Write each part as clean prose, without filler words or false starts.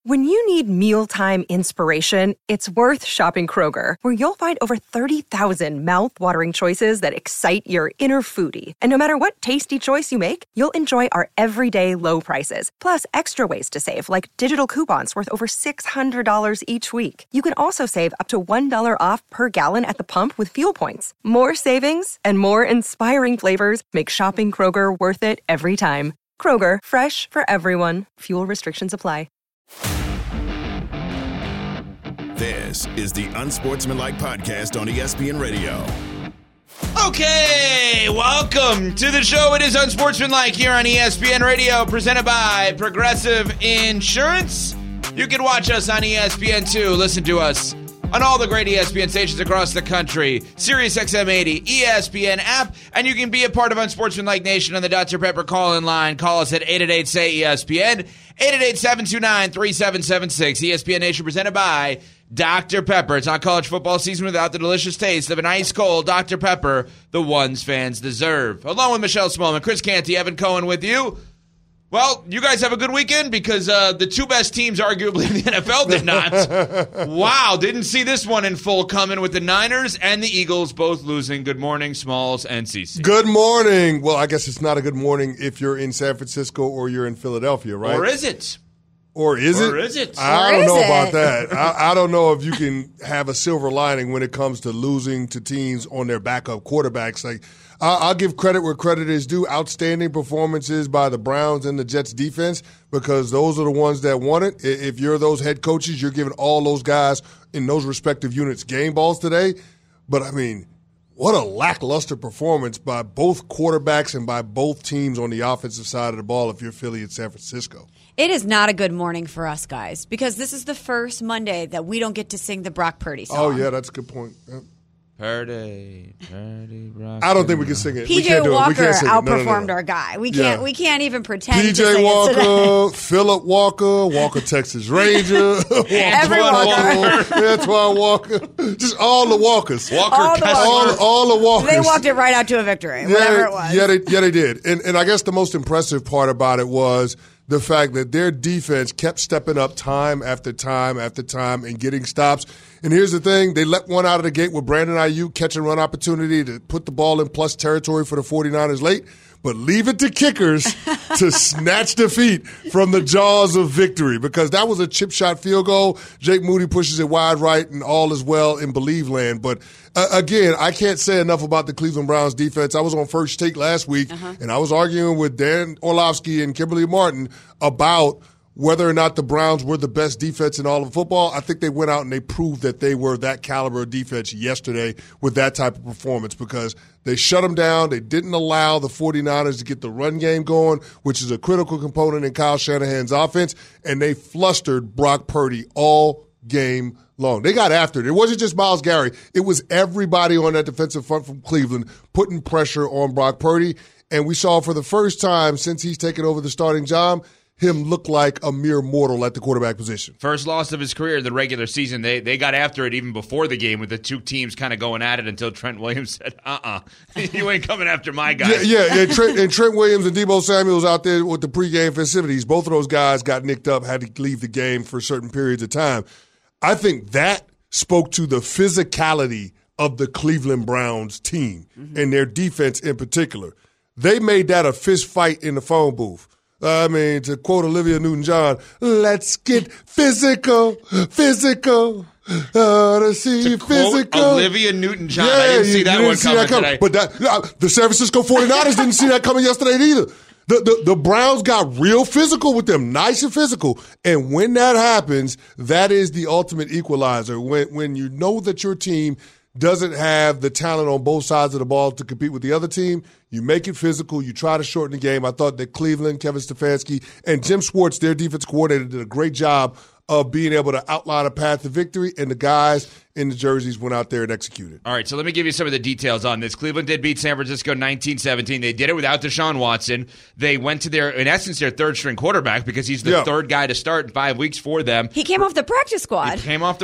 When you need mealtime inspiration, it's worth shopping Kroger, where you'll find over 30,000 mouth-watering choices that excite your inner foodie. And no matter what tasty choice you make, you'll enjoy our everyday low prices, plus extra ways to save, like digital coupons worth over $600 each week. You can also save up to $1 off per gallon at the pump with fuel points. More savings and more inspiring flavors make shopping Kroger worth it every time. Kroger, fresh for everyone. Fuel restrictions apply. This is the Unsportsmanlike Podcast on ESPN Radio. Okay, welcome to the show. It is Unsportsmanlike here on ESPN Radio, presented by Progressive Insurance. You can watch us on ESPN2, listen to us on all the great ESPN stations across the country, SiriusXM 80, ESPN app, and you can be a part of Unsportsmanlike Nation on the Dr. Pepper call-in line. Call us at 888-SAY-ESPN, 888-729-3776. ESPN Nation presented by Dr. Pepper. It's not college football season without the delicious taste of an ice-cold Dr. Pepper, the ones fans deserve. Along with Michelle Smallman, Chris Canty, Evan Cohen with you. Well, you guys have a good weekend because the two best teams arguably in the NFL did not. Wow, didn't see this one in full coming with the Niners and the Eagles both losing. Good morning, Smalls and CC. Good morning. Well, I guess it's not a good morning if you're in San Francisco or you're in Philadelphia, right? Or is it? Or is it? Or is it? I don't know about that. I don't know if you can have a silver lining when it comes to losing to teams on their backup quarterbacks. Like, I'll give credit where credit is due. Outstanding performances by the Browns and the Jets defense because those are the ones that won it. If you're those head coaches, you're giving all those guys in those respective units game balls today. But, I mean, what a lackluster performance by both quarterbacks and by both teams on the offensive side of the ball if you're Philly and San Francisco. It is not a good morning for us guys because this is the first Monday that we don't get to sing the Brock Purdy song. Oh, yeah, that's a good point. Yeah. Purdy, Brock. I don't think we can sing it. PJ Walker outperformed our guy. We can't even pretend to sing PJ Walker, it today. Phillip Walker, Texas Ranger, Antoine Walker, just all the Walkers. All the Walkers. They walked it right out to a victory, whatever it was. Yeah, they did. And I guess the most impressive part about it was the fact that their defense kept stepping up time after time after time and getting stops. And here's the thing, they let one out of the gate with Brandon Ayuk catch and run opportunity to put the ball in plus territory for the 49ers late, but leave it to kickers to snatch defeat from the jaws of victory because that was a chip shot field goal. Jake Moody pushes it wide right and all is well in Believe land. But again, I can't say enough about the Cleveland Browns defense. I was on First Take last week and I was arguing with Dan Orlovsky and Kimberly Martin about whether or not the Browns were the best defense in all of football. I think they went out and they proved that they were that caliber of defense yesterday with that type of performance because they shut them down. They didn't allow the 49ers to get the run game going, which is a critical component in Kyle Shanahan's offense, and they flustered Brock Purdy all game long. They got after it. It wasn't just Myles Garrett. It was everybody on that defensive front from Cleveland putting pressure on Brock Purdy, and we saw for the first time since he's taken over the starting job him look like a mere mortal at the quarterback position. First loss of his career in the regular season. They got after it even before the game with the two teams kind of going at it until Trent Williams said, you ain't coming after my guy. Yeah. Trent Williams and Deebo Samuels out there with the pregame festivities. Both of those guys got nicked up, had to leave the game for certain periods of time. I think that spoke to the physicality of the Cleveland Browns team and their defense in particular. They made that a fist fight in the phone booth. I mean, to quote Olivia Newton-John, let's get physical. To see physical. Olivia Newton-John. I didn't see that one coming today. But the San Francisco 49ers didn't see that coming yesterday either. The Browns got real physical with them, nice and physical. And when that happens, that is the ultimate equalizer. When you know that your team doesn't have the talent on both sides of the ball to compete with the other team, you make it physical, you try to shorten the game. I thought that Cleveland, Kevin Stefanski, and Jim Schwartz, their defense coordinator, did a great job of being able to outline a path to victory, and the guys in the jerseys went out there and executed. All right, so let me give you some of the details on this. Cleveland did beat San Francisco 19-17. They did it without Deshaun Watson. They went to in essence, their third-string quarterback because he's the third guy to start in 5 weeks for them. He came off the practice squad.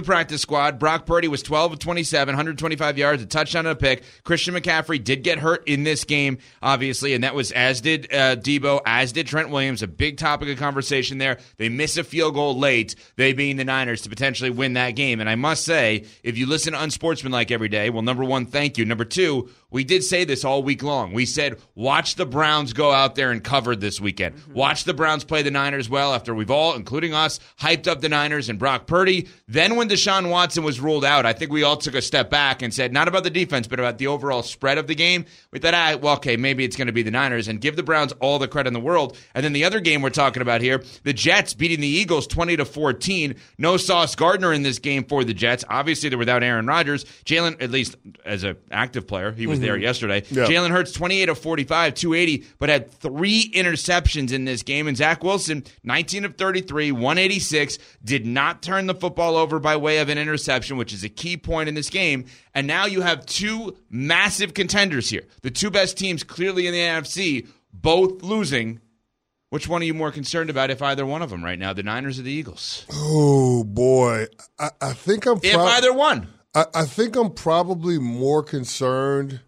Brock Purdy was 12 of 27, 125 yards, a touchdown and a pick. Christian McCaffrey did get hurt in this game, obviously, and that was as did Debo, as did Trent Williams, a big topic of conversation there. They miss a field goal late, they being the Niners, to potentially win that game. And I must say, if you listen to Unsportsmanlike every day, well, number one, thank you. Number two, we did say this all week long. We said, watch the Browns go out there and cover this weekend. Mm-hmm. Watch the Browns play the Niners well after we've all, including us, hyped up the Niners and Brock Purdy. Then when Deshaun Watson was ruled out, I think we all took a step back and said, not about the defense, but about the overall spread of the game. We thought, well, okay, maybe it's going to be the Niners, and give the Browns all the credit in the world. And then the other game we're talking about here, the Jets beating the Eagles 20-14. No Sauce Gardner in this game for the Jets. Obviously, they're without Aaron Rodgers. Jalen, at least as an active player, he was there yesterday. Yeah. Jalen Hurts, 28 of 45, 280, but had 3 interceptions in this game. And Zach Wilson, 19 of 33, 186, did not turn the football over by way of an interception, which is a key point in this game. And now you have 2 massive contenders here. The 2 best teams clearly in the NFC, both losing. Which one are you more concerned about, if either one of them right now, the Niners or the Eagles? Oh, boy. I think I'm if either one. I think I'm probably more concerned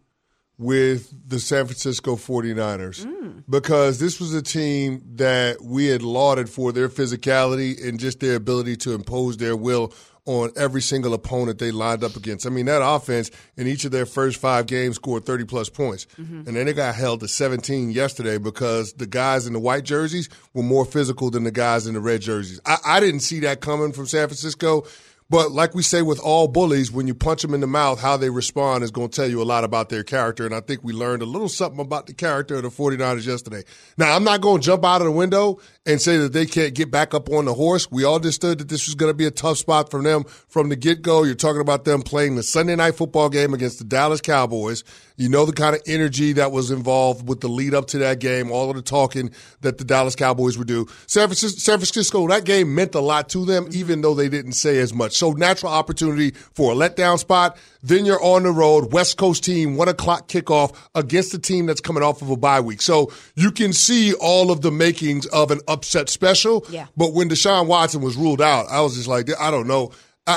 with the San Francisco 49ers because this was a team that we had lauded for their physicality and just their ability to impose their will on every single opponent they lined up against. I mean, that offense in each of their first 5 games scored 30-plus points. Mm-hmm. And then they got held to 17 yesterday because the guys in the white jerseys were more physical than the guys in the red jerseys. I didn't see that coming from San Francisco. But like we say with all bullies, when you punch them in the mouth, how they respond is going to tell you a lot about their character. And I think we learned a little something about the character of the 49ers yesterday. Now, I'm not going to jump out of the window and say that they can't get back up on the horse. We all understood that this was going to be a tough spot for them from the get-go. You're talking about them playing the Sunday night football game against the Dallas Cowboys. You know the kind of energy that was involved with the lead up to that game, all of the talking that the Dallas Cowboys would do. San Francisco, that game meant a lot to them, even though they didn't say as much. So natural opportunity for a letdown spot. Then you're on the road, West Coast team, 1 o'clock kickoff against a team that's coming off of a bye week. So you can see all of the makings of an upset special. Yeah. But when Deshaun Watson was ruled out, I was just like, I don't know.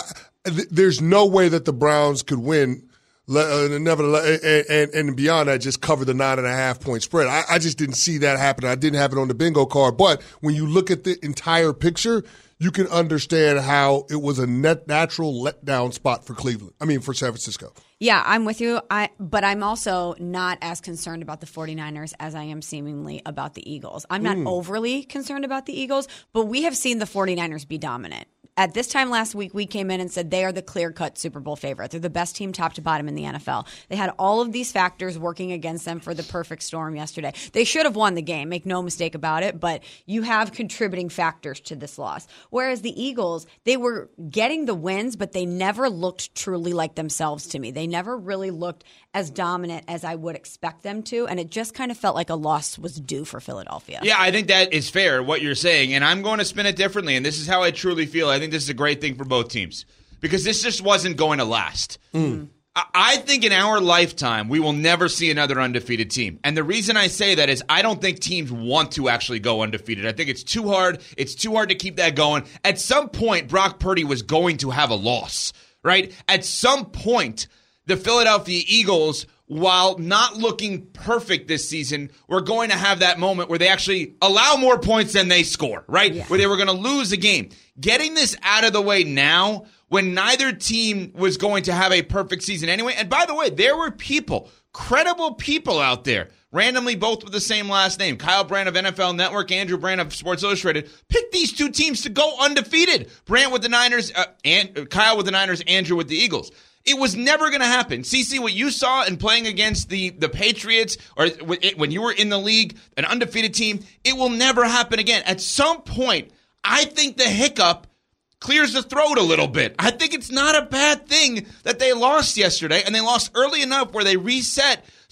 There's no way that the Browns could win. And beyond that, just cover the 9.5-point spread. I just didn't see that happen. I didn't have it on the bingo card. But when you look at the entire picture, you can understand how it was a natural letdown spot for for San Francisco. Yeah, I'm with you. But I'm also not as concerned about the 49ers as I am seemingly about the Eagles. I'm not overly concerned about the Eagles, but we have seen the 49ers be dominant. At this time last week, we came in and said they are the clear-cut Super Bowl favorite. They're the best team top to bottom in the NFL. They had all of these factors working against them for the perfect storm yesterday. They should have won the game, make no mistake about it, but you have contributing factors to this loss. Whereas the Eagles, they were getting the wins, but they never looked truly like themselves to me. They never really looked as dominant as I would expect them to, and it just kind of felt like a loss was due for Philadelphia. Yeah, I think that is fair, what you're saying, and I'm going to spin it differently, and this is how I truly feel. I think this is a great thing for both teams because this just wasn't going to last. I think in our lifetime, we will never see another undefeated team. And the reason I say that is I don't think teams want to actually go undefeated. I think it's too hard. It's too hard to keep that going. At some point, Brock Purdy was going to have a loss, right? At some point, the Philadelphia Eagles, while not looking perfect this season, were going to have that moment where they actually allow more points than they score, right? Yeah. Where they were going to lose a game. Getting this out of the way now, when neither team was going to have a perfect season anyway. And by the way, there were people, credible people out there, randomly both with the same last name. Kyle Brandt of NFL Network, Andrew Brandt of Sports Illustrated, picked these 2 teams to go undefeated. Brandt with the Niners, Kyle with the Niners, Andrew with the Eagles. It was never going to happen. CC, what you saw in playing against the Patriots, or when you were in the league, an undefeated team, it will never happen again. At some point, I think the hiccup clears the throat a little bit. I think it's not a bad thing that they lost yesterday, and they lost early enough where they reset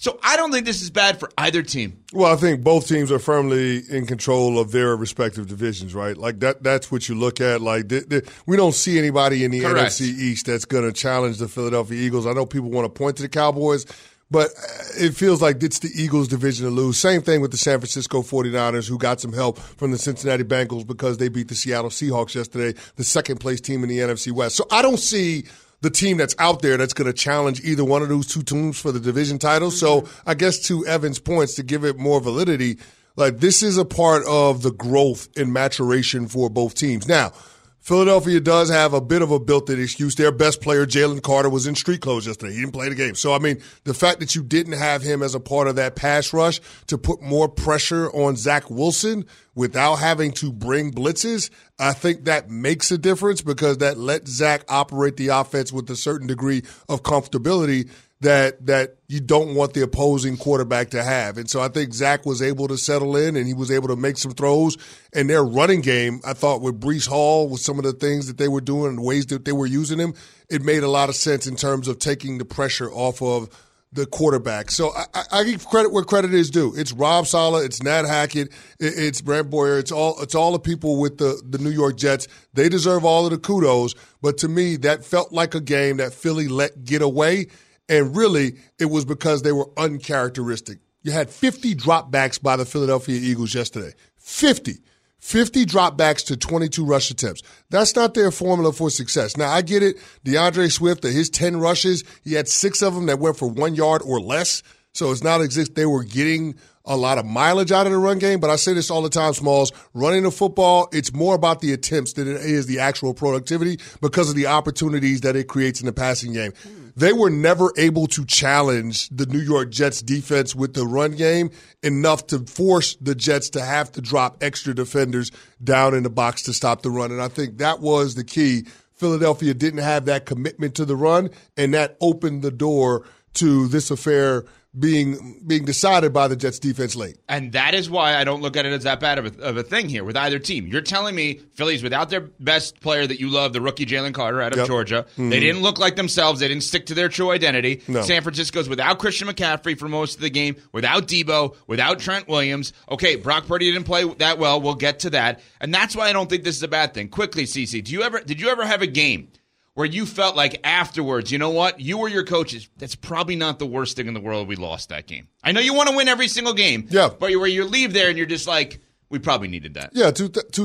So I don't think this is bad for either team. Well, I think both teams are firmly in control of their respective divisions, right? Like that's what you look at. Like we don't see anybody in the Correct. NFC East that's going to challenge the Philadelphia Eagles. I know people want to point to the Cowboys, but it feels like it's the Eagles' division to lose. Same thing with the San Francisco 49ers, who got some help from the Cincinnati Bengals because they beat the Seattle Seahawks yesterday, the second-place team in the NFC West. So I don't see the team that's out there that's going to challenge either one of those two teams for the division title. So I guess to Evan's points, to give it more validity, like this is a part of the growth and maturation for both teams. Now, Philadelphia does have a bit of a built-in excuse. Their best player, Jalen Carter, was in street clothes yesterday. He didn't play the game. So, I mean, the fact that you didn't have him as a part of that pass rush to put more pressure on Zach Wilson without having to bring blitzes, I think that makes a difference because that lets Zach operate the offense with a certain degree of comfortability that you don't want the opposing quarterback to have. And so I think Zach was able to settle in and he was able to make some throws. And their running game, I thought with Breece Hall, with some of the things that they were doing and the ways that they were using him, it made a lot of sense in terms of taking the pressure off of the quarterback. So I give credit where credit is due. It's Rob Saleh, it's Nat Hackett, it's Brent Boyer, it's all the people with the New York Jets. They deserve all of the kudos. But to me, that felt like a game that Philly let get away. And really, it was because they were uncharacteristic. You had 50 dropbacks by the Philadelphia Eagles yesterday. 50 dropbacks to 22 rush attempts. That's not their formula for success. Now, I get it. DeAndre Swift, his 10 rushes, he had 6 of them that went for 1 yard or less. So it's not as if they were getting a lot of mileage out of the run game. But I say this all the time, Smalls, running the football, it's more about the attempts than it is the actual productivity because of the opportunities that it creates in the passing game. They were never able to challenge the New York Jets defense with the run game enough to force the Jets to have to drop extra defenders down in the box to stop the run. And I think that was the key. Philadelphia didn't have that commitment to the run, and that opened the door to this affair being decided by the Jets defense late. And that is why I don't look at it as that bad of a thing here with either team. You're telling me Philly's without their best player that you love, the rookie Jalen Carter out of Georgia. Mm-hmm. They didn't look like themselves. They didn't stick to their true identity. No. San Francisco's without Christian McCaffrey for most of the game, without Debo, without Trent Williams. Okay, Brock Purdy didn't play that well. We'll get to that. And that's why I don't think this is a bad thing. Quickly, CeCe, did you ever have a game where you felt like afterwards, you know what, you or your coaches, that's probably not the worst thing in the world we lost that game? I know you want to win every single game, but where you leave there and you're just like, we probably needed that. Yeah,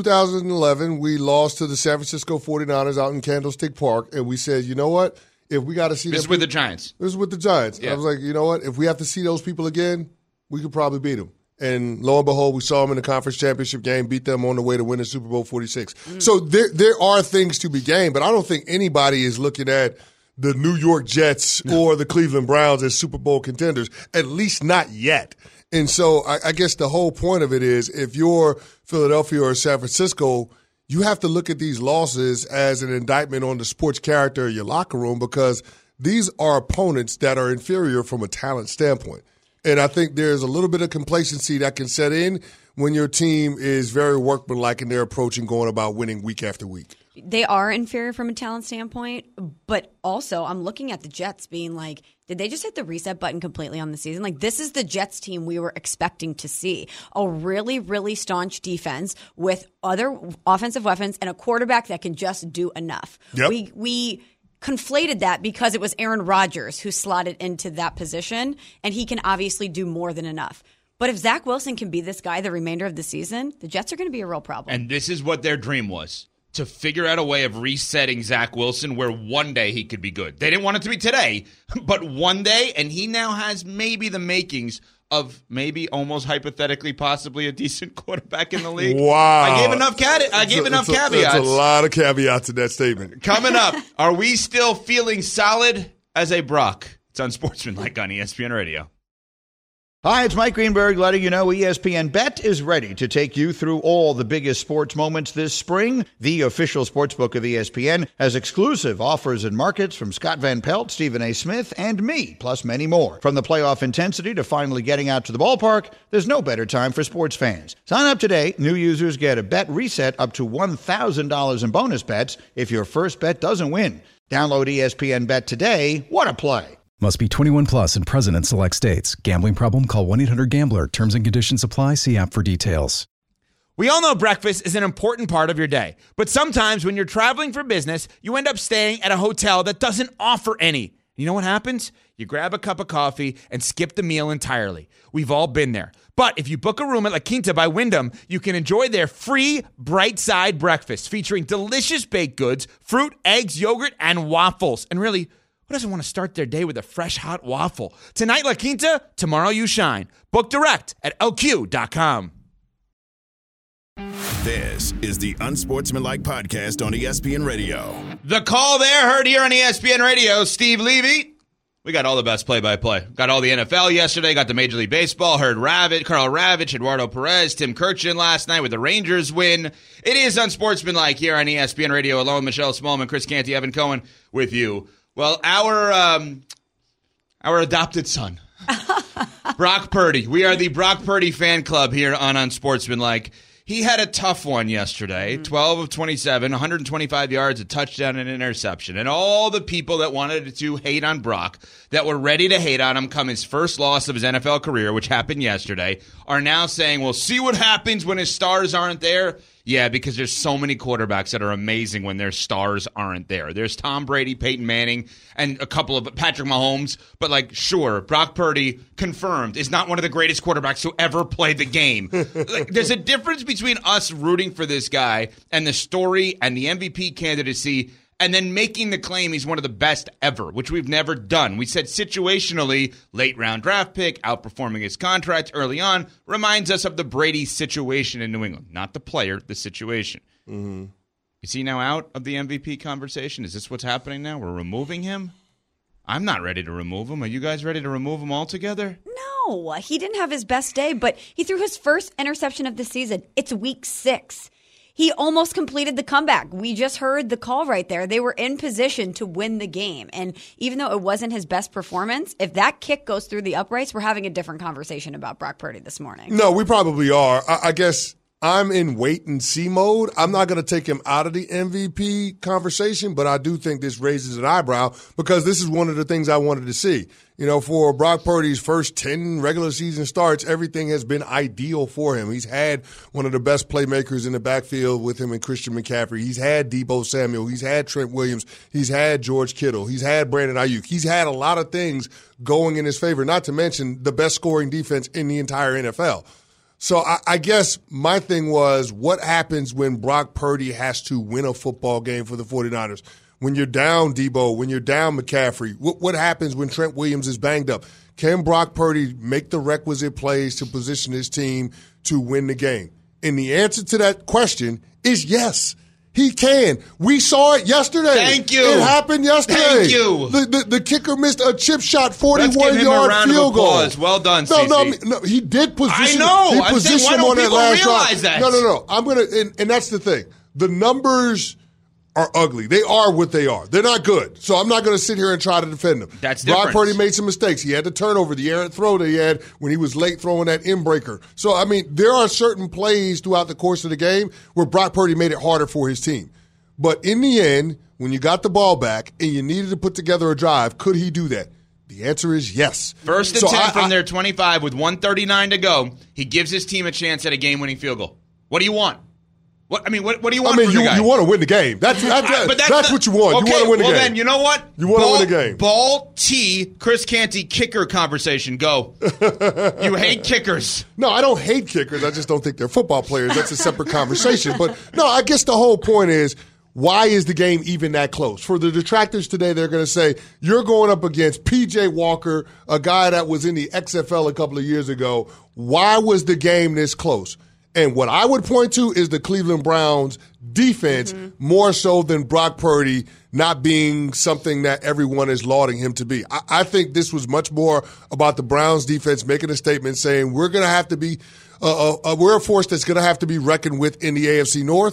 2011, we lost to the San Francisco 49ers out in Candlestick Park, and we said, you know what, if we got to see this is with the Giants. This is with the Giants. Yeah. I was like, you know what, if we have to see those people again, we could probably beat them. And lo and behold, we saw them in the conference championship game, beat them on the way to winning Super Bowl 46. So there are things to be gained, but I don't think anybody is looking at the New York Jets or the Cleveland Browns as Super Bowl contenders, at least not yet. And so I guess the whole point of it is if you're Philadelphia or San Francisco, you have to look at these losses as an indictment on the sports character of your locker room because these are opponents that are inferior from a talent standpoint. And I think there's a little bit of complacency that can set in when your team is very workmanlike in their approach and going about winning week after week. They are inferior from a talent standpoint, but also I'm looking at the Jets being like, did they just hit the reset button completely on the season? Like, this is the Jets team we were expecting to see. A really, really staunch defense with other offensive weapons and a quarterback that can just do enough. Yep. We conflated that because it was Aaron Rodgers who slotted into that position, and he can obviously do more than enough. But if Zach Wilson can be this guy the remainder of the season, the Jets are going to be a real problem. And this is what their dream was, to figure out a way of resetting Zach Wilson where one day he could be good. They didn't want it to be today, but one day, and he now has maybe the makings of maybe almost hypothetically possibly a decent quarterback in the league. Wow. I gave enough caveats. That's a lot of caveats in that statement. Coming up, are we still feeling solid as a Brock? It's Unsportsmanlike on ESPN Radio. Hi, it's Mike Greenberg letting you know ESPN Bet is ready to take you through all the biggest sports moments this spring. The official sportsbook of ESPN has exclusive offers and markets from Scott Van Pelt, Stephen A. Smith, and me, plus many more. From the playoff intensity to finally getting out to the ballpark, there's no better time for sports fans. Sign up today. New users get a bet reset up to $1,000 in bonus bets if your first bet doesn't win. Download ESPN Bet today. What a play. Must be 21 plus and present in select states. Gambling problem? Call 1-800-GAMBLER. Terms and conditions apply. See app for details. We all know breakfast is an important part of your day, but sometimes when you're traveling for business, you end up staying at a hotel that doesn't offer any. You know what happens? You grab a cup of coffee and skip the meal entirely. We've all been there. But if you book a room at La Quinta by Wyndham, you can enjoy their free Bright Side breakfast featuring delicious baked goods, fruit, eggs, yogurt, and waffles. And really, who doesn't want to start their day with a fresh, hot waffle? Tonight, La Quinta, tomorrow you shine. Book direct at lq.com. This is the Unsportsmanlike Podcast on ESPN Radio. The call there heard here on ESPN Radio. Steve Levy. We got all the best play-by-play. Got all the NFL yesterday. Got the Major League Baseball. Heard Carl Ravitch, Eduardo Perez, Tim Kirchin last night with the Rangers win. It is Unsportsmanlike here on ESPN Radio. Along with Michelle Smallman, Chris Canty, Evan Cohen with you. Well, our adopted son, Brock Purdy. We are the Brock Purdy fan club here on Unsportsmanlike. He had a tough one yesterday, 12 of 27, 125 yards, a touchdown, and an interception. And all the people that wanted to hate on Brock, that were ready to hate on him come his first loss of his NFL career, which happened yesterday, are now saying, well, see what happens when his stars aren't there? Yeah, because there's so many quarterbacks that are amazing when their stars aren't there. There's Tom Brady, Peyton Manning, and a couple of Patrick Mahomes. But, sure, Brock Purdy, confirmed, is not one of the greatest quarterbacks who ever played the game. There's a difference between us rooting for this guy and the story and the MVP candidacy and then making the claim he's one of the best ever, which we've never done. We said situationally, late-round draft pick, outperforming his contract early on, reminds us of the Brady situation in New England. Not the player, the situation. Mm-hmm. Is he now out of the MVP conversation? Is this what's happening now? We're removing him? I'm not ready to remove him. Are you guys ready to remove him altogether? No, he didn't have his best day, but he threw his first interception of the season. It's week 6. He almost completed the comeback. We just heard the call right there. They were in position to win the game. And even though it wasn't his best performance, if that kick goes through the uprights, we're having a different conversation about Brock Purdy this morning. No, we probably are. I guess I'm in wait-and-see mode. I'm not going to take him out of the MVP conversation, but I do think this raises an eyebrow because this is one of the things I wanted to see. You know, for Brock Purdy's first 10 regular season starts, everything has been ideal for him. He's had one of the best playmakers in the backfield with him and Christian McCaffrey. He's had Deebo Samuel. He's had Trent Williams. He's had George Kittle. He's had Brandon Ayuk. He's had a lot of things going in his favor, not to mention the best scoring defense in the entire NFL. So I guess my thing was, what happens when Brock Purdy has to win a football game for the 49ers? When you're down Deebo, when you're down McCaffrey, what happens when Trent Williams is banged up? Can Brock Purdy make the requisite plays to position his team to win the game? And the answer to that question is yes. He can. We saw it yesterday. Thank you. It happened yesterday. Thank you. The kicker missed a chip shot, 41-yard field goal. Let's give him a round of applause. Well done, CC. No, he did position. I know. He I'm saying, why don't people realize that? No. I'm gonna, and that's the thing. The numbers are ugly. They are what they are. They're not good. So I'm not going to sit here and try to defend them. That's different. Brock Purdy made some mistakes. He had the turnover, the errant throw that he had when he was late throwing that in-breaker. So, I mean, there are certain plays throughout the course of the game where Brock Purdy made it harder for his team. But in the end, when you got the ball back and you needed to put together a drive, could he do that? The answer is yes. First and 10 from their 25 with 1:39 to go. He gives his team a chance at a game-winning field goal. What do you want? What do you want from the guy? You want to win the game. That's what you want. Okay, you want to win the game. Well, then, you know what? You want to win the game. Ball T, Chris Canty, kicker conversation. Go. You hate kickers. No, I don't hate kickers. I just don't think they're football players. That's a separate conversation. But, no, I guess the whole point is, why is the game even that close? For the detractors today, they're going to say, you're going up against P.J. Walker, a guy that was in the XFL a couple of years ago. Why was the game this close? And what I would point to is the Cleveland Browns defense more so than Brock Purdy not being something that everyone is lauding him to be. I think this was much more about the Browns defense making a statement saying we're going to have to be we're a force that's going to have to be reckoned with in the AFC North,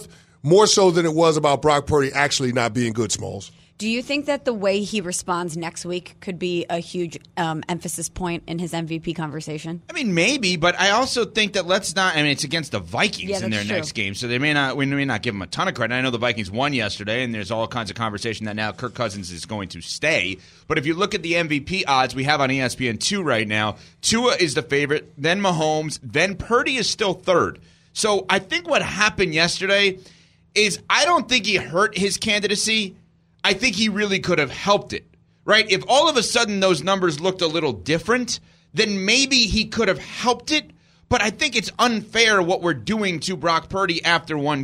more so than it was about Brock Purdy actually not being good, Smalls. Do you think that the way he responds next week could be a huge emphasis point in his MVP conversation? I mean, maybe, but I also think that it's against the Vikings in their next game, so we may not give them a ton of credit. I know the Vikings won yesterday, and there's all kinds of conversation that now Kirk Cousins is going to stay. But if you look at the MVP odds we have on ESPN2 right now, Tua is the favorite, then Mahomes, then Purdy is still third. So I think what happened yesterday is I don't think he hurt his candidacy. I think he really could have helped it, right? If all of a sudden those numbers looked a little different, then maybe he could have helped it. But I think it's unfair what we're doing to Brock Purdy after one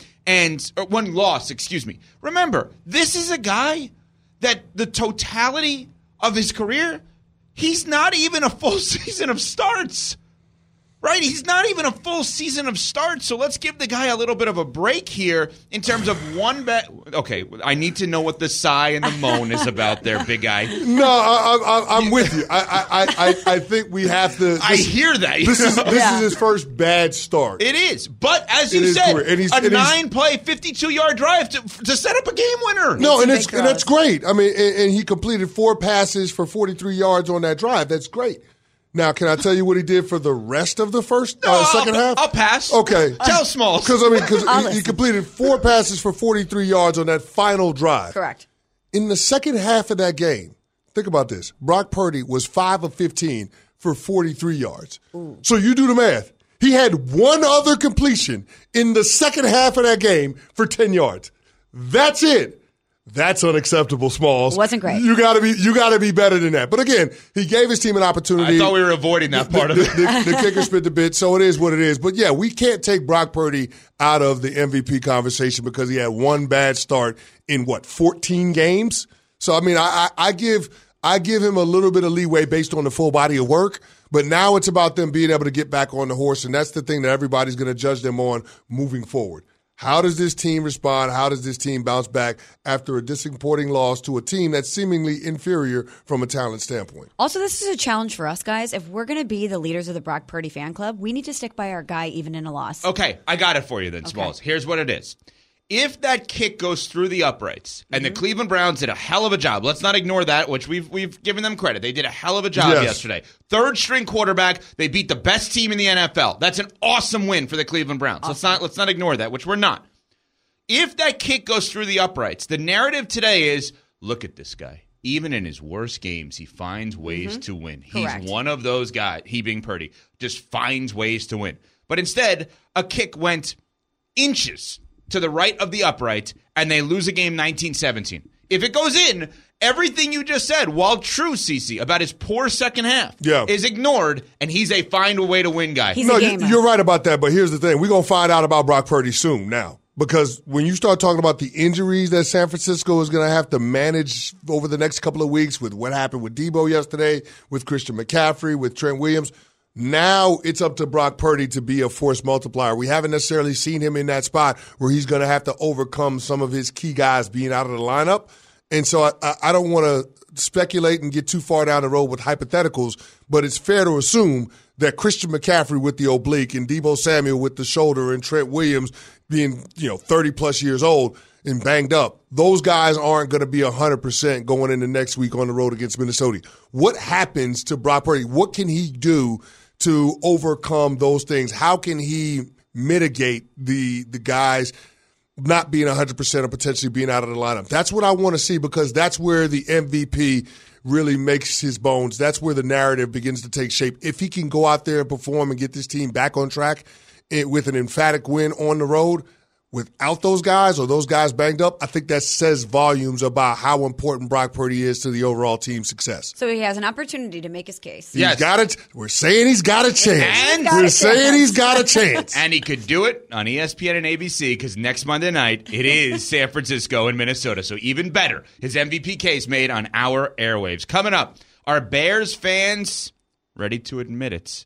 loss. Remember, this is a guy that the totality of his career, he's not even a full season of starts. Right? He's not even a full season of starts, so let's give the guy a little bit of a break here in terms of one bet. Okay, I need to know what the sigh and the moan is about there, big guy. No, I'm with you. I think we have to. I hear that. This is his first bad start. It is, but as you said, a 9-play, 52-yard drive to set up a game winner. No, and that's great. I mean, and he completed 4 passes for 43 yards on that drive. That's great. Now, can I tell you what he did for the rest of the second half? I'll pass. Okay. Tell Smalls. Because he completed 4 passes for 43 yards on that final drive. Correct. In the second half of that game, think about this. Brock Purdy was 5 of 15 for 43 yards. Ooh. So you do the math. He had one other completion in the second half of that game for 10 yards. That's it. That's unacceptable, Smalls. Wasn't great. You gotta be better than that. But again, he gave his team an opportunity. I thought we were avoiding that part of it. The kicker spit the bit, so it is what it is. But yeah, we can't take Brock Purdy out of the MVP conversation because he had one bad start in 14 games. So I mean, I give him a little bit of leeway based on the full body of work. But now it's about them being able to get back on the horse, and that's the thing that everybody's going to judge them on moving forward. How does this team respond? How does this team bounce back after a disappointing loss to a team that's seemingly inferior from a talent standpoint? Also, this is a challenge for us, guys. If we're going to be the leaders of the Brock Purdy fan club, we need to stick by our guy even in a loss. Okay, I got it for you then, Smalls. Here's what it is. If that kick goes through the uprights, and the Cleveland Browns did a hell of a job, let's not ignore that, which we've given them credit. They did a hell of a job yesterday. Third-string quarterback, they beat the best team in the NFL. That's an awesome win for the Cleveland Browns. Awesome. Let's not ignore that, which we're not. If that kick goes through the uprights, the narrative today is, look at this guy. Even in his worst games, he finds ways to win. Correct. He's one of those guys, he being Purdy, just finds ways to win. But instead, a kick went inches to the right of the upright, and they lose a game 19-17. If it goes in, everything you just said, while true, Cece, about his poor second half, is ignored, and he's a find a way to win guy. He's a gamer. You're right about that, but here's the thing. We're going to find out about Brock Purdy soon now. Because when you start talking about the injuries that San Francisco is going to have to manage over the next couple of weeks with what happened with Debo yesterday, with Christian McCaffrey, with Trent Williams, now it's up to Brock Purdy to be a force multiplier. We haven't necessarily seen him in that spot where he's going to have to overcome some of his key guys being out of the lineup. And so I don't want to speculate and get too far down the road with hypotheticals, but it's fair to assume that Christian McCaffrey with the oblique and Debo Samuel with the shoulder and Trent Williams being 30-plus years old and banged up, those guys aren't going to be 100% going into next week on the road against Minnesota. What happens to Brock Purdy? What can he do to overcome those things? How can he mitigate the guys not being 100% or potentially being out of the lineup? That's what I want to see, because that's where the MVP really makes his bones. That's where the narrative begins to take shape. If he can go out there and perform and get this team back on track with an emphatic win on the road without those guys or those guys banged up, I think that says volumes about how important Brock Purdy is to the overall team success. So he has an opportunity to make his case. Yes. We're saying he's got a chance. We're saying he's got a chance. And he could do it on ESPN and ABC, because next Monday night it is San Francisco and Minnesota. So even better, his MVP case made on our airwaves. Coming up, are Bears fans ready to admit it?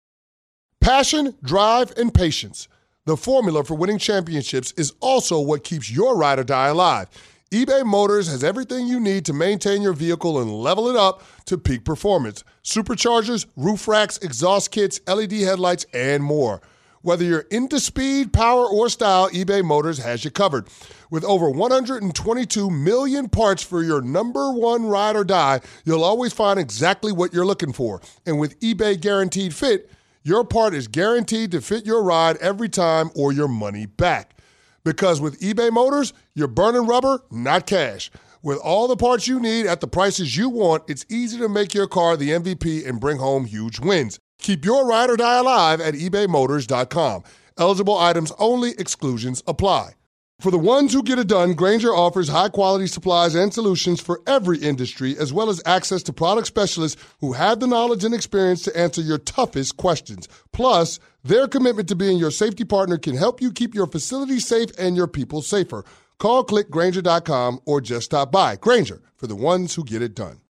Passion, drive, and patience. The formula for winning championships is also what keeps your ride or die alive. eBay Motors has everything you need to maintain your vehicle and level it up to peak performance. Superchargers, roof racks, exhaust kits, LED headlights, and more. Whether you're into speed, power, or style, eBay Motors has you covered. With over 122 million parts for your number one ride or die, you'll always find exactly what you're looking for. And with eBay Guaranteed Fit, your part is guaranteed to fit your ride every time or your money back. Because with eBay Motors, you're burning rubber, not cash. With all the parts you need at the prices you want, it's easy to make your car the MVP and bring home huge wins. Keep your ride or die alive at ebaymotors.com. Eligible items only. Exclusions apply. For the ones who get it done, Grainger offers high-quality supplies and solutions for every industry, as well as access to product specialists who have the knowledge and experience to answer your toughest questions. Plus, their commitment to being your safety partner can help you keep your facility safe and your people safer. Call, click Grainger.com, or just stop by. Grainger, for the ones who get it done.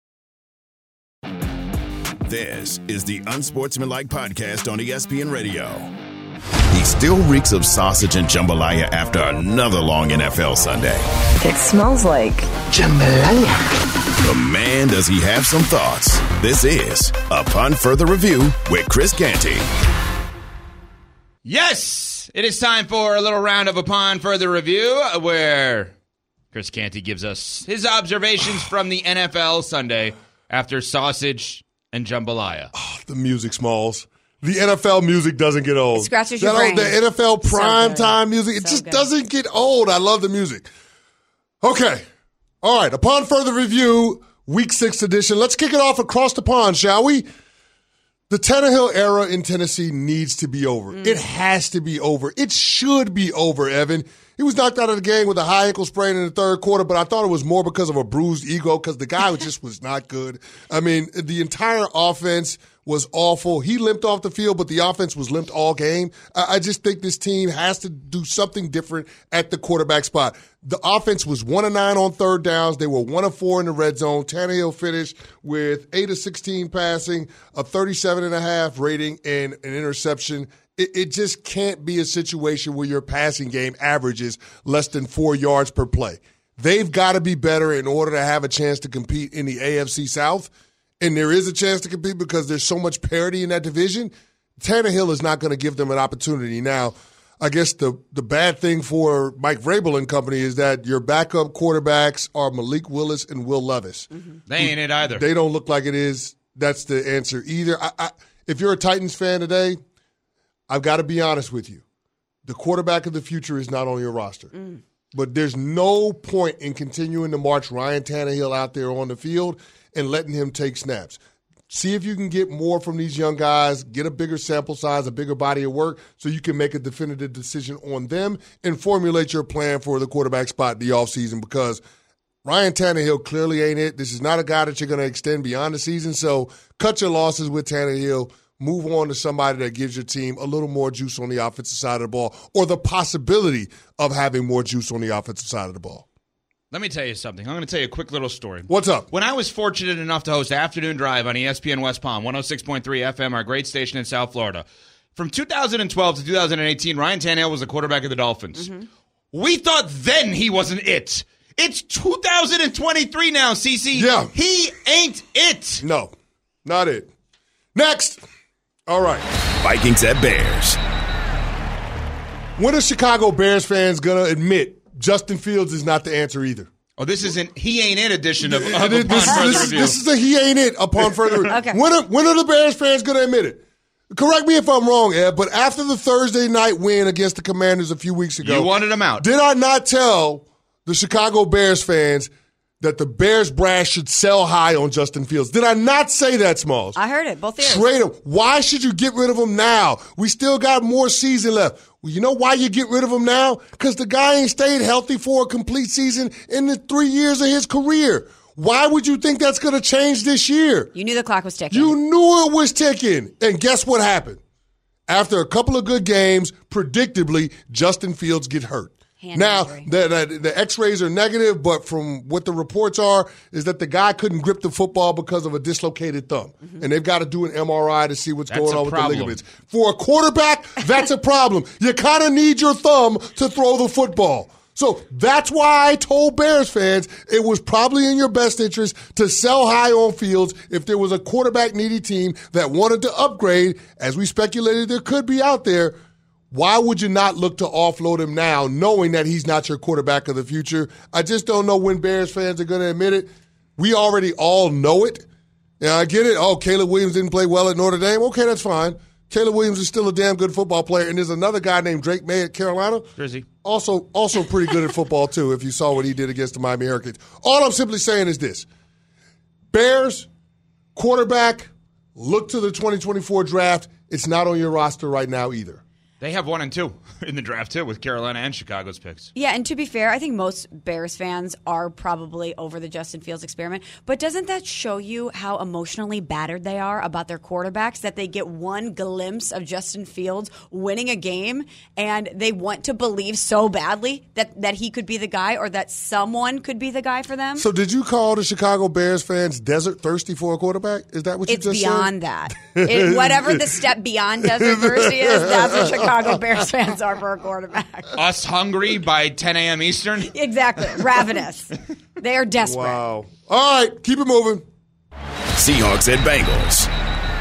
This is the Unsportsmanlike Podcast on ESPN Radio. He still reeks of sausage and jambalaya after another long NFL Sunday. It smells like jambalaya. But man, does he have some thoughts. This is Upon Further Review with Chris Canty. Yes, it is time for a little round of Upon Further Review where Chris Canty gives us his observations from the NFL Sunday after sausage and jambalaya. Oh, the music, Smalls. The NFL music doesn't get old. It scratches your brain. The NFL primetime music, it just doesn't get old. I love the music. Okay. All right. Upon Further Review, Week 6 edition. Let's kick it off across the pond, shall we? The Tannehill era in Tennessee needs to be over. It has to be over. It should be over, Evan. He was knocked out of the game with a high ankle sprain in the third quarter, but I thought it was more because of a bruised ego because the guy just was not good. I mean, the entire offense was awful. He limped off the field, but the offense was limped all game. I just think this team has to do something different at the quarterback spot. The offense was 1 of 9 on third downs. They were 1 of 4 in the red zone. Tannehill finished with 8 of 16 passing, a 37.5 rating, and an interception. It just can't be a situation where your passing game averages less than 4 yards per play. They've got to be better in order to have a chance to compete in the AFC South. And there is a chance to compete because there's so much parity in that division. Tannehill is not going to give them an opportunity. Now, I guess the bad thing for Mike Vrabel and company is that your backup quarterbacks are Malik Willis and Will Levis. Mm-hmm. They ain't it either. They don't look like it is. That's the answer either. If you're a Titans fan today, I've got to be honest with you. The quarterback of the future is not on your roster. But there's no point in continuing to march Ryan Tannehill out there on the field and letting him take snaps. See if you can get more from these young guys, get a bigger sample size, a bigger body of work, so you can make a definitive decision on them and formulate your plan for the quarterback spot in the offseason because Ryan Tannehill clearly ain't it. This is not a guy that you're going to extend beyond the season, so cut your losses with Tannehill. Move on to somebody that gives your team a little more juice on the offensive side of the ball or the possibility of having more juice on the offensive side of the ball. Let me tell you something. I'm going to tell you a quick little story. What's up? When I was fortunate enough to host Afternoon Drive on ESPN West Palm, 106.3 FM, our great station in South Florida, from 2012 to 2018, Ryan Tannehill was the quarterback of the Dolphins. Mm-hmm. We thought then he wasn't it. It's 2023 now, CC. Yeah. He ain't it. No, not it. Next. All right. Vikings at Bears. When are Chicago Bears fans going to admit Justin Fields is not the answer either? Oh, this isn't He Ain't It edition of Upon Further Review. This is a He Ain't It Upon Further Review. Okay. When are the Bears fans going to admit it? Correct me if I'm wrong, Ed, but after the Thursday night win against the Commanders a few weeks ago, you wanted him out. Did I not tell the Chicago Bears fans that the Bears brass should sell high on Justin Fields? Did I not say that, Smalls? I heard it, both ears. Trade him. Why should you get rid of him now? We still got more season left. Well, you know why you get rid of him now? Because the guy ain't stayed healthy for a complete season in the 3 years of his career. Why would you think that's going to change this year? You knew the clock was ticking. You knew it was ticking. And guess what happened? After a couple of good games, predictably, Justin Fields get hurt. Now, the x-rays are negative, but from what the reports are is that the guy couldn't grip the football because of a dislocated thumb. Mm-hmm. And they've got to do an MRI to see what's going on with the ligaments. For a quarterback, that's a problem. You kind of need your thumb to throw the football. So that's why I told Bears fans it was probably in your best interest to sell high on Fields if there was a quarterback-needy team that wanted to upgrade, as we speculated there could be out there. why would you not look to offload him now, knowing that he's not your quarterback of the future? I just don't know when Bears fans are going to admit it. We already all know it. Yeah, I get it. Oh, Caleb Williams didn't play well at Notre Dame. Okay, that's fine. Caleb Williams is still a damn good football player. And there's another guy named Drake May at Carolina. Drizzy. Also pretty good at football, too, if you saw what he did against the Miami Hurricanes. All I'm simply saying is this. Bears, quarterback, look to the 2024 draft. It's not on your roster right now either. They have 1 and 2 in the draft, too, with Carolina and Chicago's picks. Yeah, and to be fair, I think most Bears fans are probably over the Justin Fields experiment. But doesn't that show you how emotionally battered they are about their quarterbacks, that they get one glimpse of Justin Fields winning a game, and they want to believe so badly that he could be the guy or that someone could be the guy for them? So did you call the Chicago Bears fans desert thirsty for a quarterback? Is that what you just said? It's beyond that. Whatever the step beyond desert thirsty is, that's what Chicago Bears fans are for a quarterback. Us hungry by 10 a.m. Eastern? Exactly. Ravenous. They are desperate. Wow. All right, keep it moving. Seahawks and Bengals.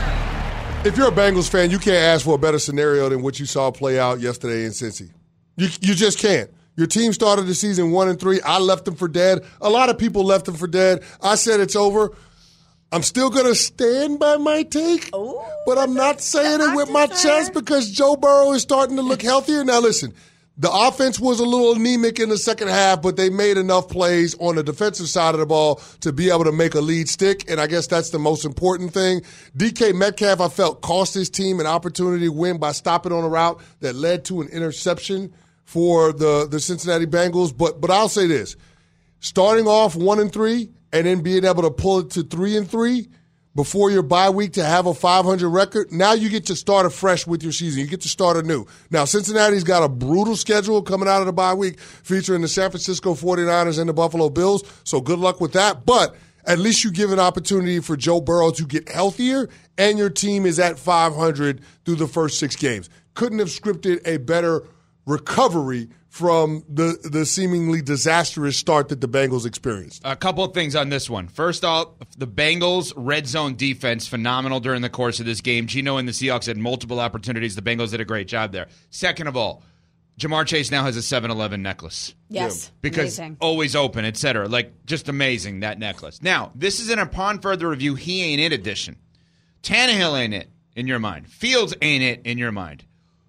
If you're a Bengals fan, you can't ask for a better scenario than what you saw play out yesterday in Cincy. You just can't. Your team started the season 1-3. I left them for dead. A lot of people left them for dead. I said it's over. I'm still going to stand by my take, but I'm not saying it with my chest because Joe Burrow is starting to look healthier. Now, listen, the offense was a little anemic in the second half, but they made enough plays on the defensive side of the ball to be able to make a lead stick, and I guess that's the most important thing. DK Metcalf, I felt, cost his team an opportunity to win by stopping on a route that led to an interception for the Cincinnati Bengals. But I'll say this. Starting off 1-3 and then being able to pull it to 3-3 before your bye week to have a 500 record, now you get to start afresh with your season. You get to start anew. Now, Cincinnati's got a brutal schedule coming out of the bye week featuring the San Francisco 49ers and the Buffalo Bills, so good luck with that. But at least you give an opportunity for Joe Burrow to get healthier, and your team is at 500 through the first 6 games. Couldn't have scripted a better recovery from the seemingly disastrous start that the Bengals experienced. A couple of things on this one. First off, the Bengals' red zone defense, phenomenal during the course of this game. Gino and the Seahawks had multiple opportunities. The Bengals did a great job there. Second of all, Jamar Chase now has a 7-11 necklace. Yes. Because amazing. Always open, et cetera. Like, just amazing, that necklace. Now, this is an upon further review, he ain't it edition. Tannehill ain't it in your mind. Fields ain't it in your mind.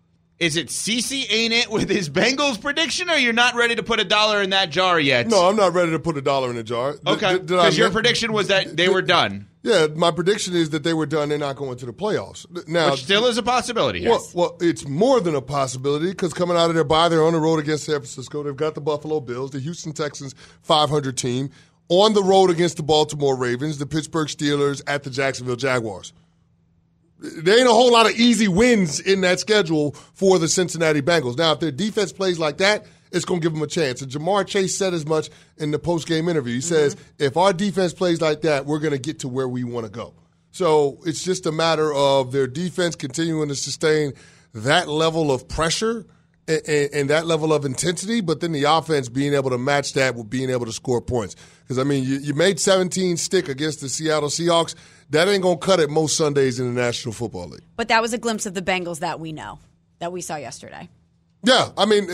Is it CeCe ain't it with his Bengals prediction, or you're not ready to put $1 in that jar yet? No, I'm not ready to put $1 in the jar. Okay, because your prediction was that they were done. Yeah, my prediction is that they were done. They're not going to the playoffs. Now, which still is a possibility. Yes. Well, it's more than a possibility because coming out of their bye, they're on the road against San Francisco. They've got the Buffalo Bills, the Houston Texans 500 team, on the road against the Baltimore Ravens, the Pittsburgh Steelers, at the Jacksonville Jaguars. There ain't a whole lot of easy wins in that schedule for the Cincinnati Bengals. Now, if their defense plays like that, it's going to give them a chance. And Jamar Chase said as much in the post-game interview. He says, if our defense plays like that, we're going to get to where we want to go. So it's just a matter of their defense continuing to sustain that level of pressure and that level of intensity, but then the offense being able to match that with being able to score points. Because, I mean, you made 17 stick against the Seattle Seahawks. That ain't going to cut it most Sundays in the National Football League. But that was a glimpse of the Bengals that we know, that we saw yesterday. Yeah, I mean,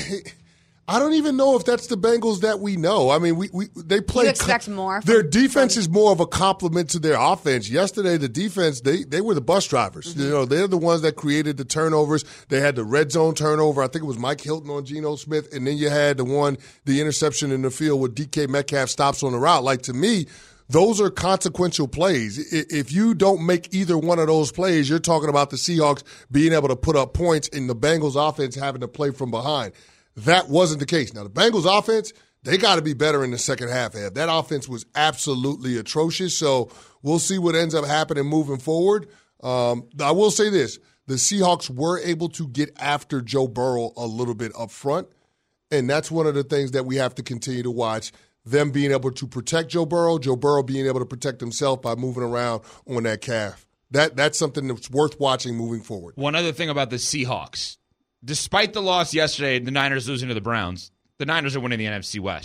I don't even know if that's the Bengals that we know. I mean, they play. You expect more. Their defense is more of a complement to their offense. Yesterday, the defense, they were the bus drivers. Mm-hmm. You know, they're the ones that created the turnovers. They had the red zone turnover. I think it was Mike Hilton on Geno Smith, and then you had the interception in the field with DK Metcalf stops on the route. Like, to me, those are consequential plays. If you don't make either one of those plays, you're talking about the Seahawks being able to put up points and the Bengals offense having to play from behind. That wasn't the case. Now, the Bengals offense, they got to be better in the second half. That offense was absolutely atrocious, so we'll see what ends up happening moving forward. I will say this. The Seahawks were able to get after Joe Burrow a little bit up front, and that's one of the things that we have to continue to watch. Them being able to protect Joe Burrow being able to protect himself by moving around on that calf. That's something that's worth watching moving forward. One other thing about the Seahawks. Despite the loss yesterday, the Niners losing to the Browns, the Niners are winning the NFC West.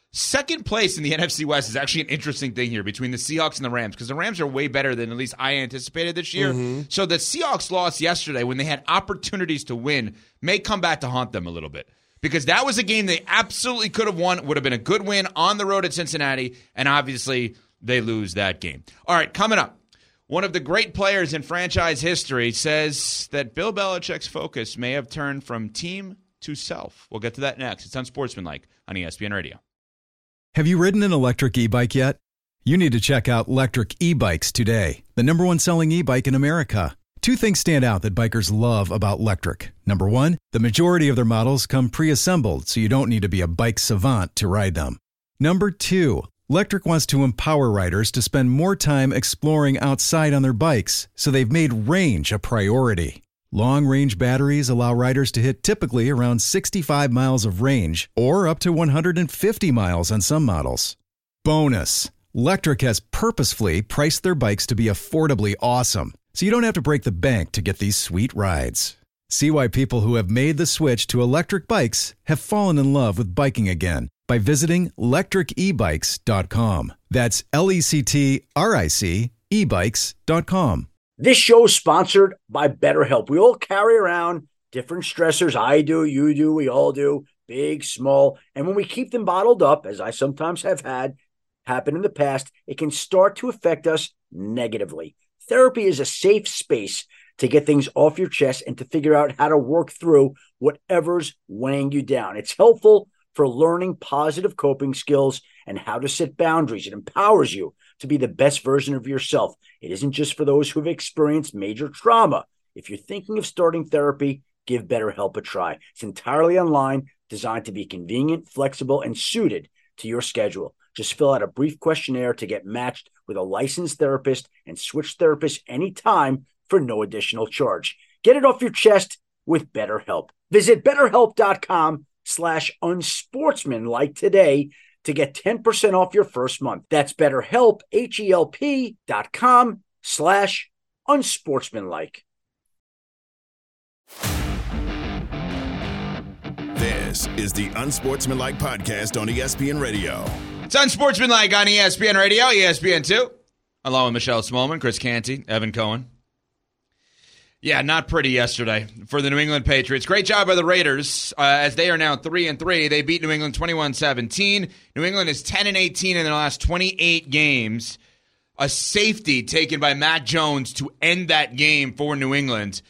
Second place in the NFC West is actually an interesting thing here between the Seahawks and the Rams, because the Rams are way better than at least I anticipated this year. So the Seahawks loss yesterday when they had opportunities to win may come back to haunt them a little bit, because that was a game they absolutely could have won. It would have been a good win on the road at Cincinnati, and obviously they lose that game. All right, coming up, one of the great players in franchise history says that Bill Belichick's focus may have turned from team to self. We'll get to that next. It's Unsportsmanlike on ESPN Radio. Have you ridden an electric e-bike yet? You need to check out Lectric E-Bikes today, the #1 selling e-bike in America. Two things stand out that bikers love about Lectric. Number one, the majority of their models come pre-assembled, so you don't need to be a bike savant to ride them. Number two, Lectric wants to empower riders to spend more time exploring outside on their bikes, so they've made range a priority. Long-range batteries allow riders to hit typically around 65 miles of range, or up to 150 miles on some models. Bonus, Lectric has purposefully priced their bikes to be affordably awesome, so you don't have to break the bank to get these sweet rides. See why people who have made the switch to electric bikes have fallen in love with biking again by visiting lectricebikes.com. That's LECTRIC ebikes.com. This show is sponsored by BetterHelp. We all carry around different stressors. I do, you do, we all do, big, small. And when we keep them bottled up, as I sometimes have had happen in the past, it can start to affect us negatively. Therapy is a safe space to get things off your chest and to figure out how to work through whatever's weighing you down. It's helpful for learning positive coping skills and how to set boundaries. It empowers you to be the best version of yourself. It isn't just for those who've experienced major trauma. If you're thinking of starting therapy, give BetterHelp a try. It's entirely online, designed to be convenient, flexible, and suited to your schedule. Just fill out a brief questionnaire to get matched with a licensed therapist and switch therapists anytime for no additional charge. Get it off your chest with BetterHelp. Visit BetterHelp.com/unsportsmanlike today to get 10% off your first month. That's BetterHelp, HELP.com/unsportsmanlike. This is the Unsportsmanlike Podcast on ESPN Radio. It's Unsportsmanlike on ESPN Radio, ESPN2. Along with Michelle Smallman, Chris Canty, Evan Cohen. Yeah, not pretty yesterday for the New England Patriots. Great job by the Raiders, as they are now 3-3. They beat New England 21-17. New England is 10-18 in their last 28 games. A safety taken by Matt Jones to end that game for New England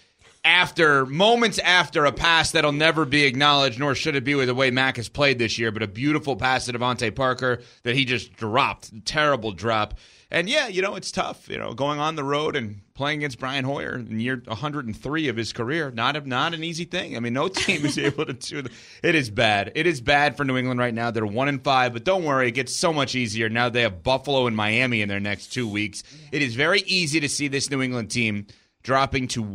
moments after a pass that'll never be acknowledged, nor should it be with the way Mac has played this year, but a beautiful pass to Devontae Parker that he just dropped. Terrible drop. And yeah, it's tough, going on the road and playing against Brian Hoyer in year 103 of his career. Not an easy thing. I mean, no team is able to do it. It is bad. It is bad for New England right now. They're 1-5, but don't worry, it gets so much easier now. They have Buffalo and Miami in their next 2 weeks. It is very easy to see this New England team dropping to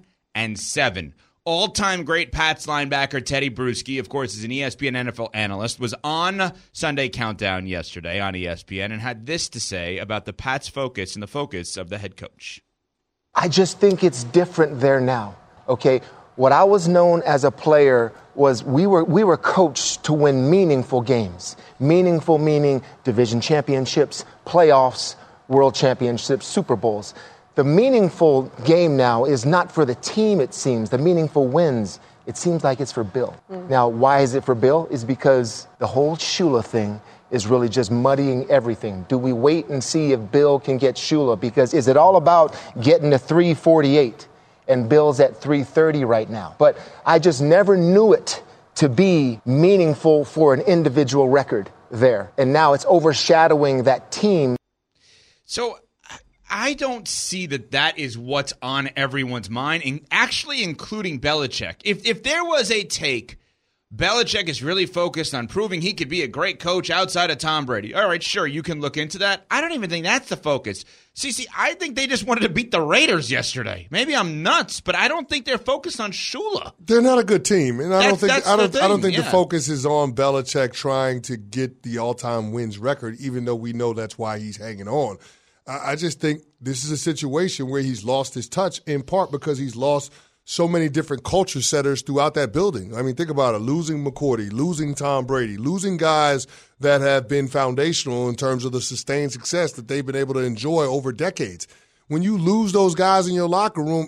1-7. All-time great Pats linebacker Teddy Bruschi, of course, is an ESPN NFL analyst, was on Sunday Countdown yesterday on ESPN and had this to say about the Pats' focus and the focus of the head coach. I just think it's different there now, okay? What I was known as a player was we were coached to win meaningful games. Meaningful meaning division championships, playoffs, world championships, Super Bowls. The meaningful game now is not for the team, it seems. The meaningful wins, it seems like it's for Bill. Now, why is it for Bill? Is because the whole Shula thing is really just muddying everything. Do we wait and see if Bill can get Shula? Because is it all about getting to 348 and Bill's at 330 right now? But I just never knew it to be meaningful for an individual record there. And now it's overshadowing that team. So I don't see that is what's on everyone's mind, and actually including Belichick. If there was a take, Belichick is really focused on proving he could be a great coach outside of Tom Brady. All right, sure, you can look into that. I don't even think that's the focus. See, I think they just wanted to beat the Raiders yesterday. Maybe I'm nuts, but I don't think they're focused on Shula. They're not a good team, and I don't think the focus is on Belichick trying to get the all-time wins record, even though we know that's why he's hanging on. I just think this is a situation where he's lost his touch, in part because he's lost so many different culture setters throughout that building. I mean, think about it. Losing McCourty, losing Tom Brady, losing guys that have been foundational in terms of the sustained success that they've been able to enjoy over decades. When you lose those guys in your locker room,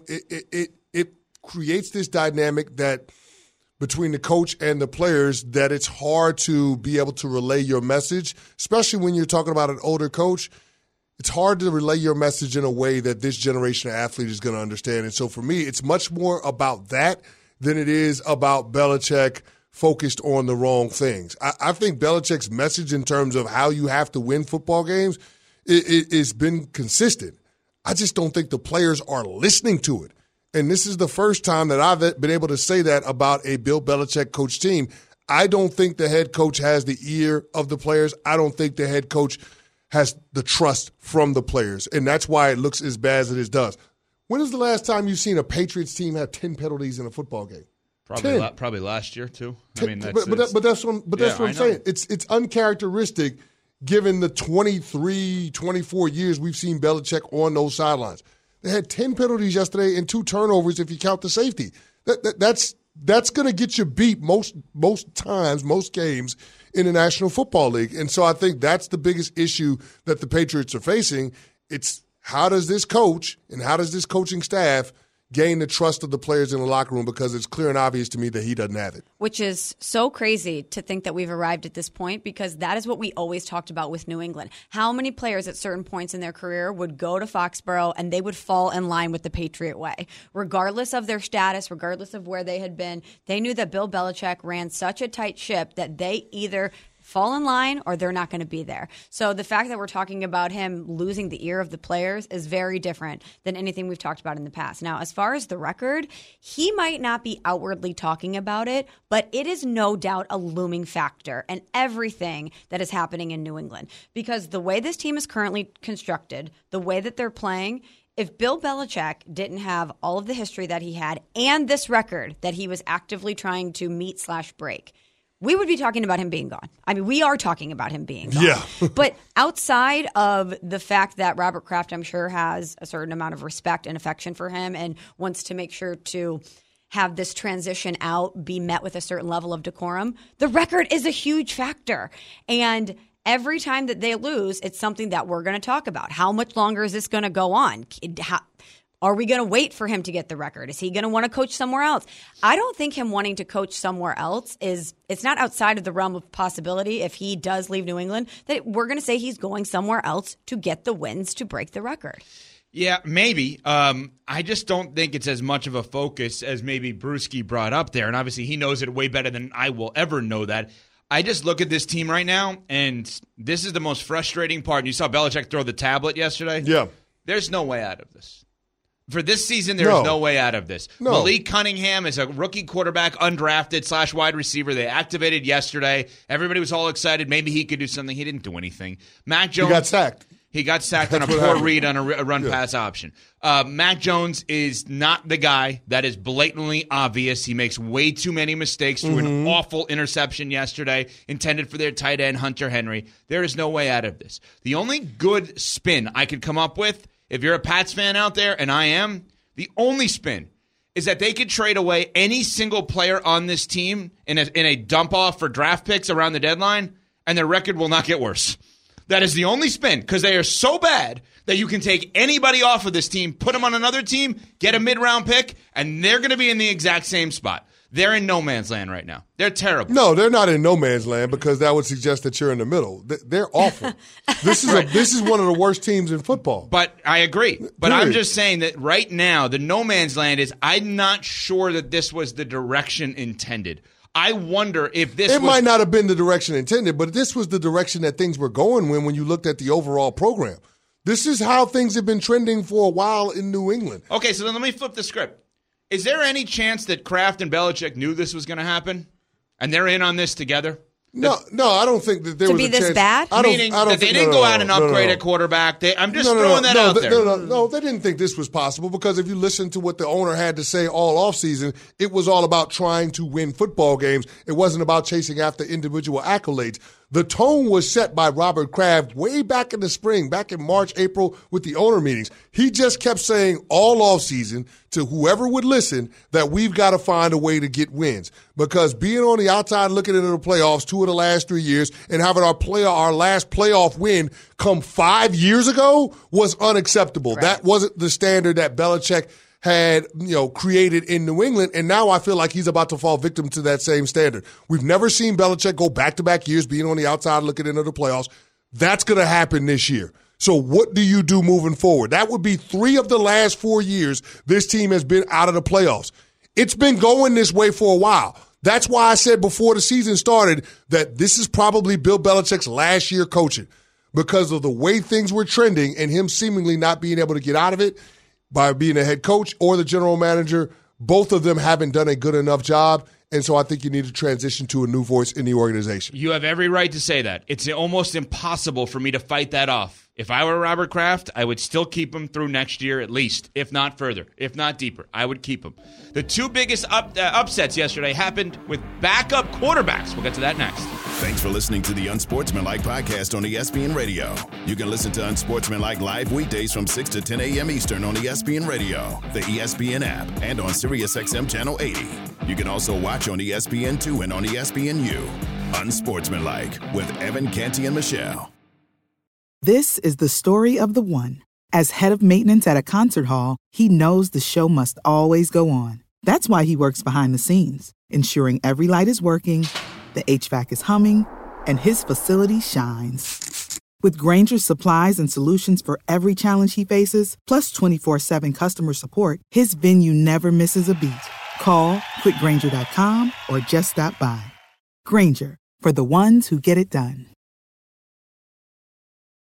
it creates this dynamic that between the coach and the players that it's hard to be able to relay your message, especially when you're talking about an older coach. It's hard to relay your message in a way that this generation of athlete is going to understand. And so for me, it's much more about that than it is about Belichick focused on the wrong things. I think Belichick's message in terms of how you have to win football games it's been consistent. I just don't think the players are listening to it. And this is the first time that I've been able to say that about a Bill Belichick coach team. I don't think the head coach has the ear of the players. I don't think the head coach has the trust from the players. And that's why it looks as bad as it does. When was the last time you've seen a Patriots team have 10 penalties in a football game? Probably last year, too. I mean, that's what I'm saying. It's uncharacteristic given the 23, 24 years we've seen Belichick on those sidelines. They had 10 penalties yesterday and 2 turnovers if you count the safety. That's going to get you beat most times, most games in the National Football League. And so I think that's the biggest issue that the Patriots are facing. It's how does this coach and how does this coaching staff gain the trust of the players in the locker room, because it's clear and obvious to me that he doesn't have it. Which is so crazy to think that we've arrived at this point, because that is what we always talked about with New England. How many players at certain points in their career would go to Foxborough and they would fall in line with the Patriot way? Regardless of their status, regardless of where they had been, they knew that Bill Belichick ran such a tight ship that they either fall in line or they're not going to be there. So the fact that we're talking about him losing the ear of the players is very different than anything we've talked about in the past. Now, as far as the record, he might not be outwardly talking about it, but it is no doubt a looming factor in everything that is happening in New England. Because the way this team is currently constructed, the way that they're playing, if Bill Belichick didn't have all of the history that he had and this record that he was actively trying to meet/break, we would be talking about him being gone. I mean, we are talking about him being gone. Yeah. But outside of the fact that Robert Kraft, I'm sure, has a certain amount of respect and affection for him and wants to make sure to have this transition out be met with a certain level of decorum, the record is a huge factor. And every time that they lose, it's something that we're going to talk about. How much longer is this going to go on? Are we going to wait for him to get the record? Is he going to want to coach somewhere else? I don't think him wanting to coach somewhere else it's not outside of the realm of possibility if he does leave New England that we're going to say he's going somewhere else to get the wins to break the record. Yeah, maybe. I just don't think it's as much of a focus as maybe Brewski brought up there. And obviously he knows it way better than I will ever know that. I just look at this team right now, and this is the most frustrating part. And you saw Belichick throw the tablet yesterday. Yeah. There's no way out of this. For this season, there is no way out of this. No. Malik Cunningham is a rookie quarterback, undrafted / wide receiver. They activated yesterday. Everybody was all excited. Maybe he could do something. He didn't do anything. Mac Jones. He got sacked. He got sacked on a poor read on a run-pass option. Mac Jones is not the guy. That is blatantly obvious. He makes way too many mistakes through an awful interception yesterday intended for their tight end, Hunter Henry. There is no way out of this. The only good spin I could come up with, if you're a Pats fan out there, and I am, the only spin is that they could trade away any single player on this team in a dump-off for draft picks around the deadline, and their record will not get worse. That is the only spin, because they are so bad that you can take anybody off of this team, put them on another team, get a mid-round pick, and they're going to be in the exact same spot. They're in no man's land right now. They're terrible. No, they're not in no man's land, because that would suggest that you're in the middle. They're awful. This is one of the worst teams in football. But I agree. But I'm just saying that right now, the no man's land is, I'm not sure that this was the direction intended. I wonder if this might not have been the direction intended, but this was the direction that things were going when you looked at the overall program. This is how things have been trending for a while in New England. Okay, so then let me flip the script. Is there any chance that Kraft and Belichick knew this was going to happen, and they're in on this together? No, I don't think that there was a chance. To be this bad? Meaning that they didn't go out and upgrade a quarterback. I'm just throwing that out there. No, they didn't think this was possible, because if you listen to what the owner had to say all offseason, it was all about trying to win football games. It wasn't about chasing after individual accolades. The tone was set by Robert Kraft way back in the spring, back in March, April with the owner meetings. He just kept saying all offseason to whoever would listen that we've got to find a way to get wins. Because being on the outside looking into the playoffs 2 of the last 3 years and having our last playoff win come 5 years ago was unacceptable. Right. That wasn't the standard that Belichick had, created in New England, and now I feel like he's about to fall victim to that same standard. We've never seen Belichick go back-to-back years being on the outside looking into the playoffs. That's going to happen this year. So what do you do moving forward? That would be 3 of the last 4 years this team has been out of the playoffs. It's been going this way for a while. That's why I said before the season started that this is probably Bill Belichick's last year coaching because of the way things were trending and him seemingly not being able to get out of it by being a head coach or the general manager. Both of them haven't done a good enough job, and so I think you need to transition to a new voice in the organization. You have every right to say that. It's almost impossible for me to fight that off. If I were Robert Kraft, I would still keep him through next year at least, if not further, if not deeper. I would keep him. The 2 biggest upsets yesterday happened with backup quarterbacks. We'll get to that next. Thanks for listening to the Unsportsmanlike podcast on ESPN Radio. You can listen to Unsportsmanlike live weekdays from 6 to 10 a.m. Eastern on ESPN Radio, the ESPN app, and on SiriusXM Channel 80. You can also watch on ESPN2 and on ESPNU. Unsportsmanlike with Evan, Canty, and Michelle. This is the story of the one. As head of maintenance at a concert hall, he knows the show must always go on. That's why he works behind the scenes, ensuring every light is working, the HVAC is humming, and his facility shines. With Grainger's supplies and solutions for every challenge he faces, plus 24/7 customer support, his venue never misses a beat. Call quickgrainger.com or just stop by. Grainger, for the ones who get it done.